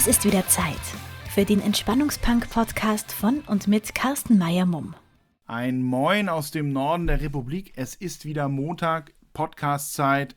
ist wieder Zeit für den Entspannungspunk-Podcast von und mit Carsten Meyer-Mumm. Ein Moin aus dem Norden der Republik. Es ist wieder Montag, Podcast-Zeit,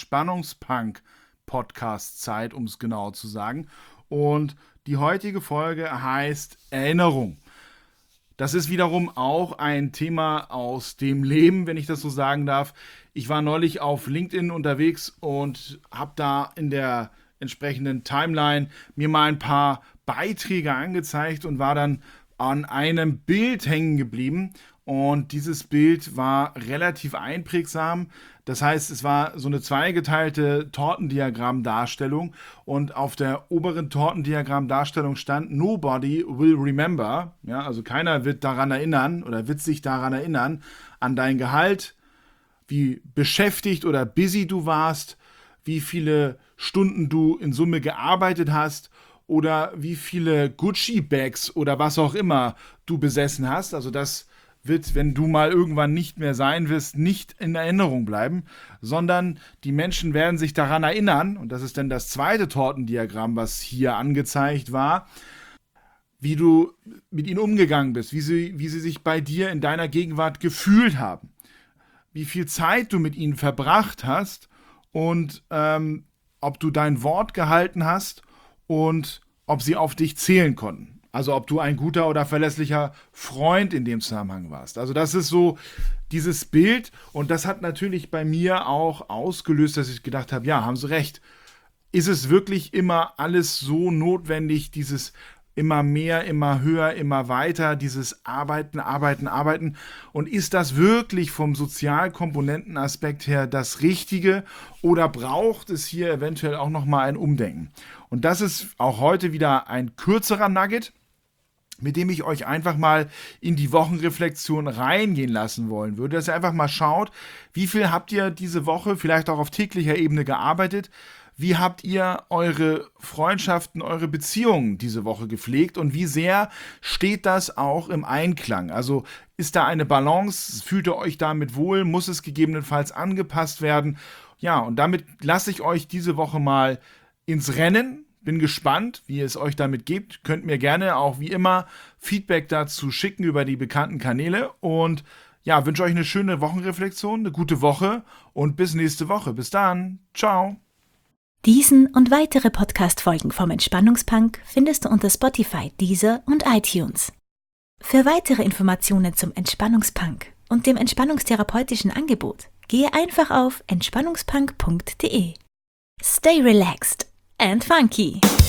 Entspannungspunk-Podcast-Zeit, um es genau zu sagen. Und die heutige Folge heißt Erinnerung. Das ist wiederum auch ein Thema aus dem Leben, wenn ich das so sagen darf. Ich war neulich auf LinkedIn unterwegs und habe da in der entsprechenden Timeline mir mal ein paar Beiträge angezeigt und war dann an einem Bild hängen geblieben. Und dieses Bild war relativ einprägsam. Das heißt, es war so eine zweigeteilte Tortendiagrammdarstellung und auf der oberen Tortendiagrammdarstellung stand Nobody will remember. Ja, also keiner wird daran erinnern oder wird sich daran erinnern, an dein Gehalt, wie beschäftigt oder busy du warst, wie viele Stunden du in Summe gearbeitet hast oder wie viele Gucci-Bags oder was auch immer du besessen hast. Also das wird, wenn du mal irgendwann nicht mehr sein wirst, nicht in Erinnerung bleiben, sondern die Menschen werden sich daran erinnern, und das ist dann das zweite Tortendiagramm, was hier angezeigt war, wie du mit ihnen umgegangen bist, wie sie sich bei dir in deiner Gegenwart gefühlt haben, wie viel Zeit du mit ihnen verbracht hast und ob du dein Wort gehalten hast und ob sie auf dich zählen konnten. Also ob du ein guter oder verlässlicher Freund in dem Zusammenhang warst. Also das ist so dieses Bild, und das hat natürlich bei mir auch ausgelöst, dass ich gedacht habe, ja, haben sie recht. Ist es wirklich immer alles so notwendig, dieses immer mehr, immer höher, immer weiter, dieses Arbeiten, Arbeiten, Arbeiten? Und ist das wirklich vom Sozialkomponentenaspekt her das Richtige, oder braucht es hier eventuell auch nochmal ein Umdenken? Und das ist auch heute wieder ein kürzerer Nugget, mit dem ich euch einfach mal in die Wochenreflexion reingehen lassen wollen würde, dass ihr einfach mal schaut, wie viel habt ihr diese Woche vielleicht auch auf täglicher Ebene gearbeitet, wie habt ihr eure Freundschaften, eure Beziehungen diese Woche gepflegt und wie sehr steht das auch im Einklang? Also ist da eine Balance, fühlt ihr euch damit wohl, muss es gegebenenfalls angepasst werden? Ja, und damit lasse ich euch diese Woche mal ins Rennen. Bin gespannt, wie es euch damit geht. Könnt mir gerne auch wie immer Feedback dazu schicken über die bekannten Kanäle. Und ja, wünsche euch eine schöne Wochenreflexion, eine gute Woche und bis nächste Woche. Bis dann. Ciao. Diesen und weitere Podcast-Folgen vom Entspannungspunk findest du unter Spotify, Deezer und iTunes. Für weitere Informationen zum Entspannungspunk und dem entspannungstherapeutischen Angebot gehe einfach auf entspannungspunk.de. Stay relaxed and funky.